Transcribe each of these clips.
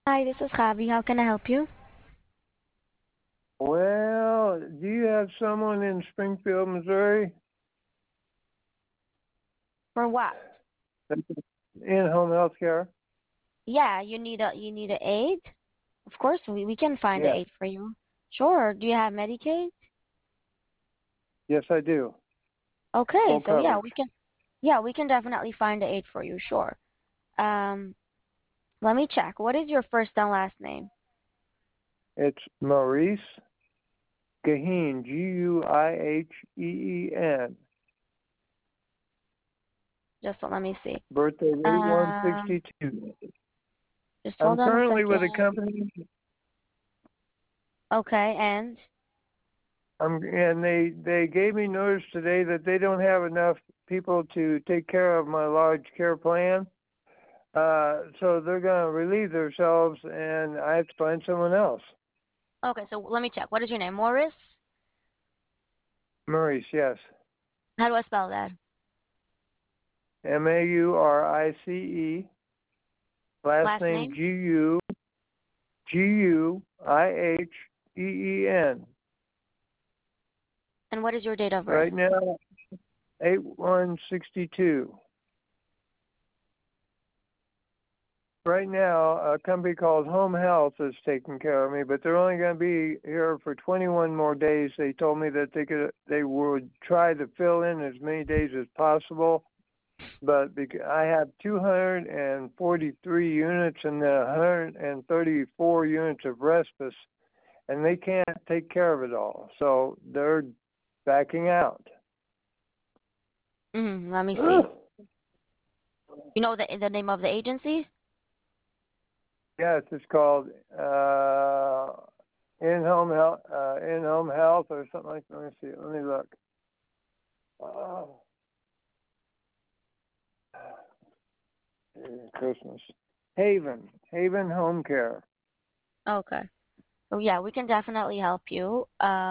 Hi, this is Javi. How can I help you? Well, do you have someone in Springfield, Missouri, For what? that's in-home health care? Yeah, you need a aid? Of course, we can find the Yes. aid for you. Sure. Do you have Medicaid? Yes, I do. Okay, Full so coverage. yeah, we can definitely find the aid for you. Sure. Um, Let me check. What is your first and last name? It's Maurice Gaheen, Guiheen. Let me see. Birthday Um, 8162. just I'm hold on a currently with a second. company, Okay, and and they gave me notice today that they don't have enough people to take care of my large care plan. So they're going to relieve themselves, and I have to find someone else. okay, so let me check. What is your name? Morris? Maurice, yes. How do I spell that? Maurice. Last Last name name? Guiheen. And what is your date of Right birth? now, 8162. Right now, a company called Home Health is taking care of me, but they're only going to be here for 21 more days. They told me that they would try to fill in as many days as possible, but I have 243 units and 134 units of respite, and they can't take care of it all, so they're backing out. Let me see. You know the name of the agency? Yes, it's called in-home health or something like that. Let me see. Let me look. Oh, Christmas. Haven Home Care. Okay. So yeah, we can definitely help you.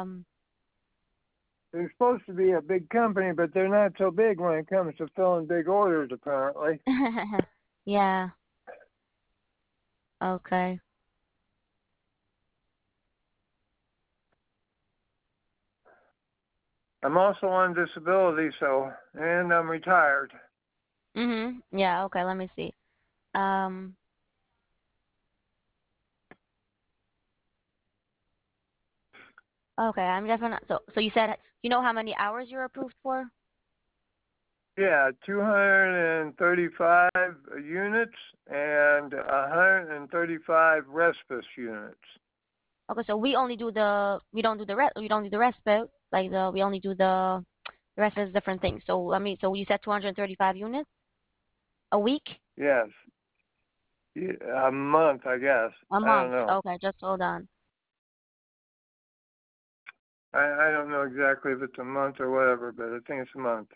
They're supposed to be a big company, but they're not so big when it comes to filling big orders, apparently. Yeah, okay. I'm also on disability, and I'm retired. Yeah, okay, let me see. Um, okay, I'm definitely so you said you know how many hours you're approved for? Yeah, 235 units and 135 respite units. Okay, so we don't do the respite, like the we only do the rest is different things. So let me so you said 235 units a week? Yes. Yeah, a month, I guess. A I don't month. know. Okay, just hold on. I don't know exactly if it's a month or whatever, but I think it's a month.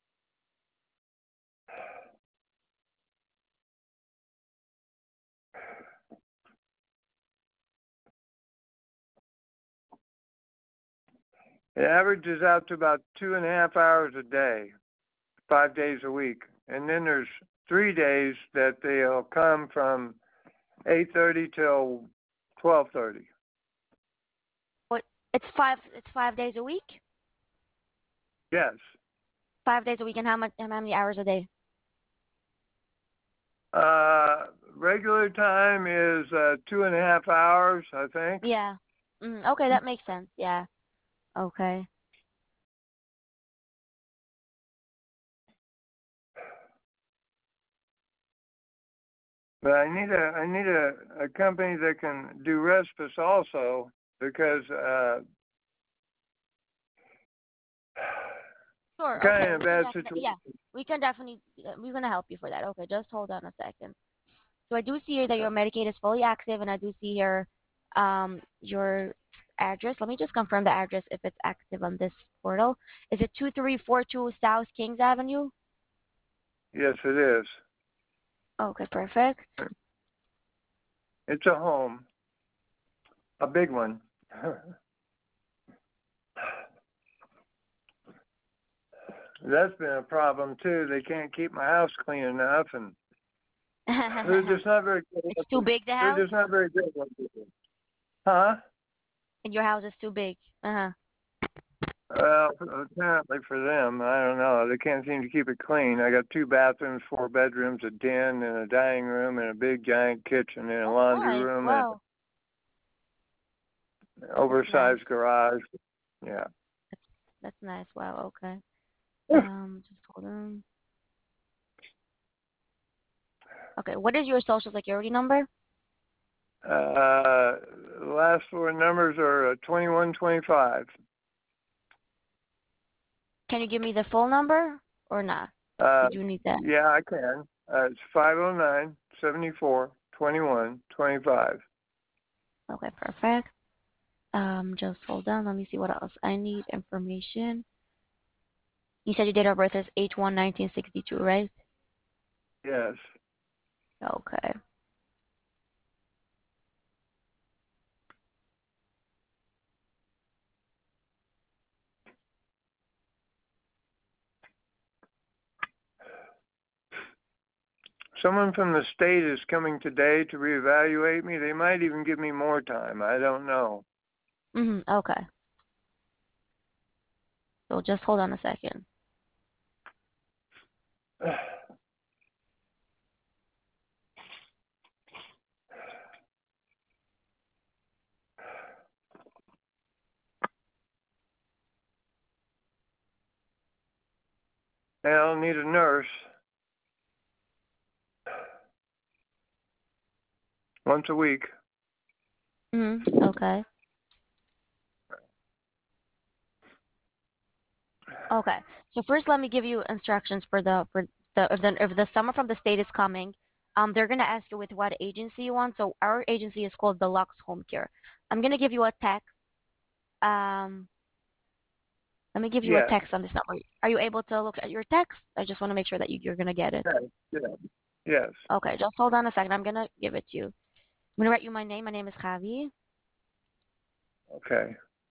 It averages out to about 2.5 hours a day, 5 days a week. And then there's 3 days that they'll come from 8:30 till 12:30. What it's 5 days a week? Yes. 5 days a week, and how many hours a day? Regular time is 2.5 hours, I think. Yeah. Okay, that makes sense. Yeah. Okay. But I need a company that can do respite also because I'm Sure. kind of Okay. in a bad Yeah, situation. we can definitely we're gonna help you for that. Okay, just hold on a second. So I do see here that your Medicaid is fully active, and I do see here your address. Let me just confirm the address if it's active on this portal. Is it 2342 South Kings Avenue? Yes, it is. Okay, perfect. It's a home, a big one. That's been a problem too. They can't keep my house clean enough, and They're just not very good. It's too big, the They're just house? not very good ones. Huh? And your house is too big. Uh-huh. Well, apparently for them, I don't know. They can't seem to keep it clean. I got 2 bathrooms, 4 bedrooms, a den, and a dining room, and a big giant kitchen, and a That's laundry nice. room, and Wow. an That's oversized nice. garage. Yeah. That's nice. Wow. Okay. Just hold on. Okay. What is your social security number? Last 4 numbers are 2125. Can you give me the full number or not? Uh, You do need that. yeah, I can. It's 509-74-21-25. Okay, perfect. Just hold on. Let me see what else I need information. You said your date of birth is 8/1/1962, right? Yes. Okay. Someone from the state is coming today to reevaluate me. They might even give me more time. I don't know. Okay. So just hold on a second. I'll need a nurse once a week. Okay. Okay. So first, let me give you instructions for if the someone from the state is coming, they're gonna ask you with what agency you want. So our agency is called Deluxe Home Care. I'm gonna give you a text. Um, Let me give you a Yes. text on this number. Are you able to look at your text? I just want to make sure that you're gonna get it. Yes. Yes. Yes. Okay, just hold on a second. I'm gonna give it to you. I'm gonna write you my name. My name is Javi. Okay.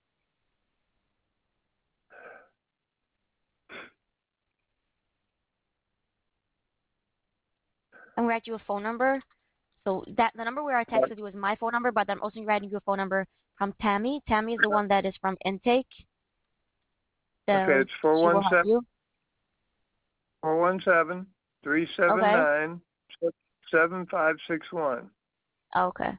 I'm gonna write you a phone number. So that the number where I texted you is my phone number, but I'm also writing you a phone number from Tammy. Tammy is the one that is from intake. Okay. So It's she will help 417 you. 417 Okay. 379 7561. Okay.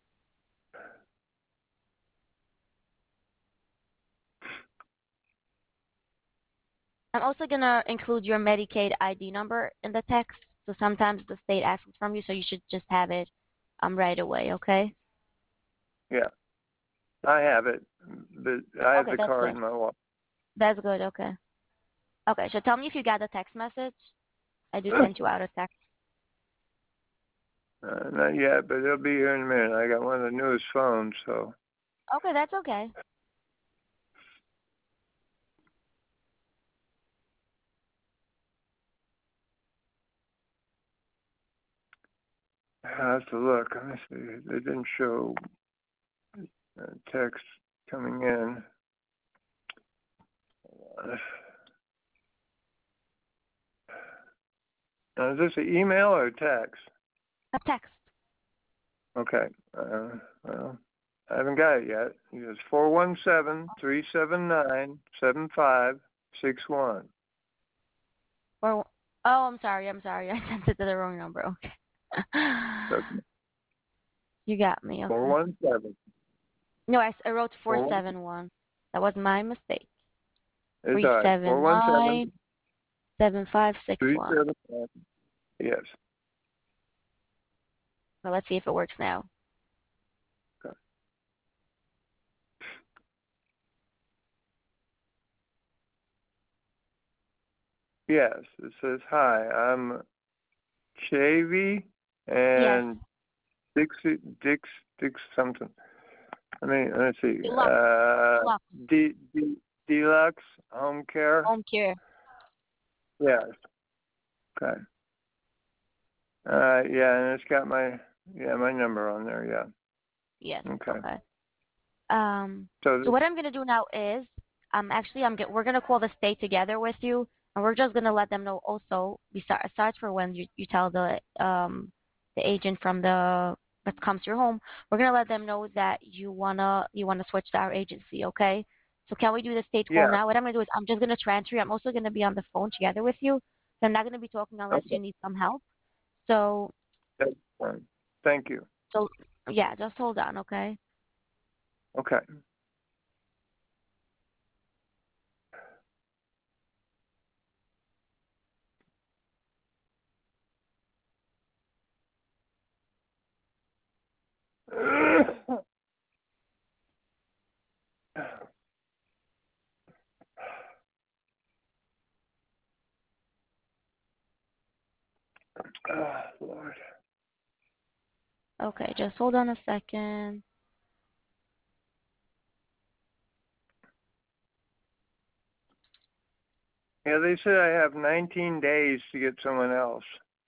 I'm also gonna include your Medicaid ID number in the text. So sometimes the state asks from you, so you should just have it right away, okay? Yeah. I have it. But I have Okay, the that's card good. in my wallet. That's good, okay. Okay, so tell me if you got the text message. I just sent you out a text. Not yet, but it'll be here in a minute. I got one of the newest phones, so. Okay, that's okay. I have to look. Let me see. They didn't show text coming in. Is this an email or a text? A text. Okay. Well, I haven't got it yet. It's 417-379-7561. Or oh, I'm sorry. I'm sorry. I sent it to the wrong number. Okay. So You got me. Okay. 417. No, I wrote 471. That was my mistake. It's Three all right. seven 417 nine 7561. 379. Yes. Well, let's see if it works now. Okay. Yes. It says, hi, I'm Chavy and Yes. Dix something. Let's see. Deluxe. Deluxe. Deluxe Home Care. Home care. Yes. Okay. Yeah, and it's got my number on there. Yeah. Yes. Okay. Okay. So So what I'm gonna do now is, actually, we're gonna call the state together with you, and we're just gonna let them know also, aside for when you tell the the agent from the that comes to your home, we're gonna let them know that you wanna switch to our agency, okay? So can we do the state call Yeah. now? What I'm gonna do is I'm just gonna transfer you. I'm also gonna be on the phone together with you. So I'm not gonna be talking unless Okay. you need some help. So That's fine. Thank you. so yeah, just hold on, okay? Okay. Oh, Lord. Okay, just hold on a second. Yeah, they said I have 19 days to get someone else.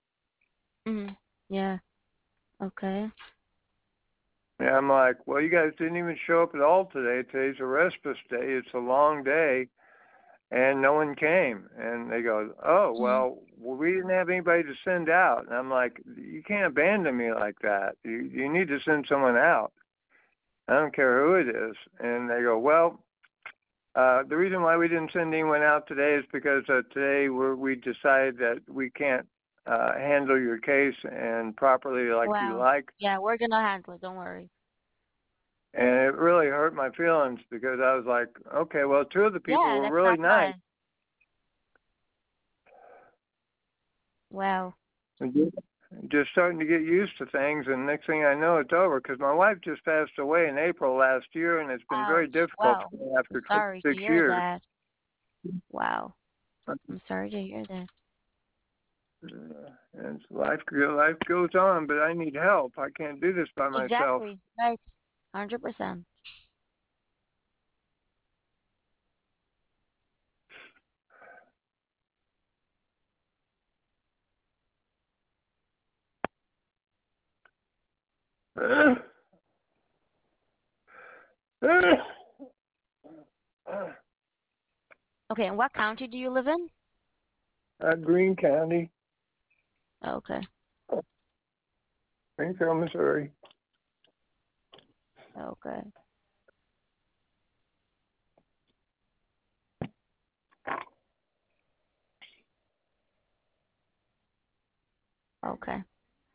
Yeah, okay. Yeah, I'm like, well, you guys didn't even show up at all today. Today's a respite day. It's a long day, and no one came. And they go, oh, Mm-hmm. well, we didn't have anybody to send out. And I'm like, you can't abandon me like that. You need to send someone out. I don't care who it is. And they go, well, the reason why we didn't send anyone out today is because today we decided that we can't handle your case and properly like you Wow. like. Yeah, we're gonna handle it, don't worry. And it really hurt my feelings because I was like, okay, well, two of the people Yeah, were that's really not nice. nice. Wow. Just starting to get used to things, and next thing I know, it's over because my wife just passed away in April last year, and it's been very Ouch. difficult Wow. for me I'm after sorry to 26 hear years. that. Wow. I'm sorry to hear that. And life goes on, but I need help. I can't do this by myself. Exactly. Right. 100%. Okay, and what county do you live in? Greene County, Okay. Springfield, Missouri. Okay. Okay.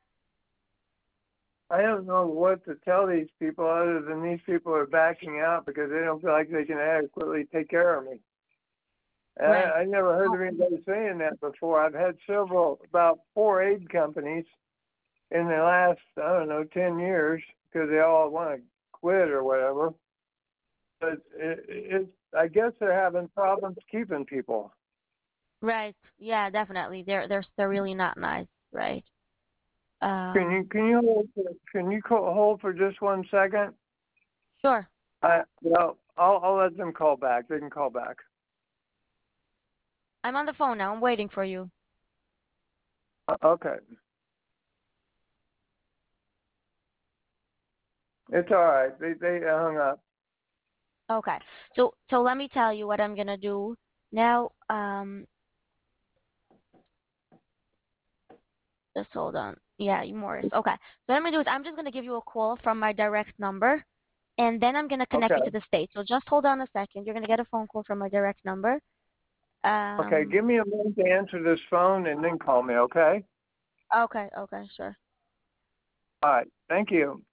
I don't know what to tell these people other than these people are backing out because they don't feel like they can adequately take care of me. And Right. I never heard Oh, of anybody saying that before. I've had about 4 aid companies in the last, I don't know, 10 years because they all want to quit or whatever. But I guess they're having problems keeping people. right. Yeah, definitely. They're really not nice, right? Um, Can you hold for just 1 second? sure. I'll let them call back. They can call back. I'm on the phone now. I'm waiting for you. Okay. It's all right. They hung up. Okay. So let me tell you what I'm gonna do now. Just hold on. Yeah, Morris. Okay. So what I'm gonna do is I'm just gonna give you a call from my direct number, and then I'm gonna connect you Okay. to the state. So just hold on a second. You're gonna get a phone call from my direct number. Okay. Um. Give me a minute to answer this phone and then call me. Okay. Okay. Okay. Sure. All right. Thank you.